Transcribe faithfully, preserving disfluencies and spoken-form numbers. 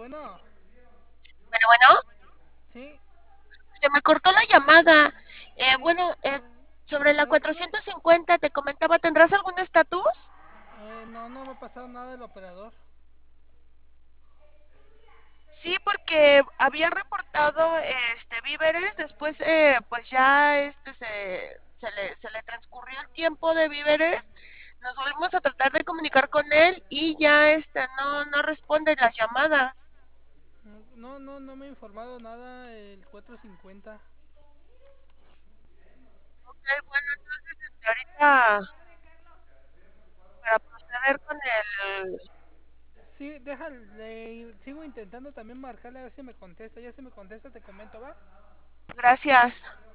Bueno, Bueno, bueno, sí, se me cortó la llamada. Eh, sí, bueno, eh, eh, sobre la cuéntame. cuatrocientos cincuenta te comentaba, ¿tendrás algún estatus? Eh, no, no me ha pasado nada del operador. Sí, porque había reportado este víveres, después eh, pues ya este se, se le, se le transcurrió el tiempo de víveres, nos volvimos a tratar de comunicar con él y ya este no, no responde las llamadas. No, no, no me ha informado nada el cuatrocientos cincuenta. Ok, bueno, entonces este, ahorita para proceder con el... Sí, déjale, sigo intentando también marcarle a ver si me contesta. Ya si me contesta te comento, ¿va? Gracias.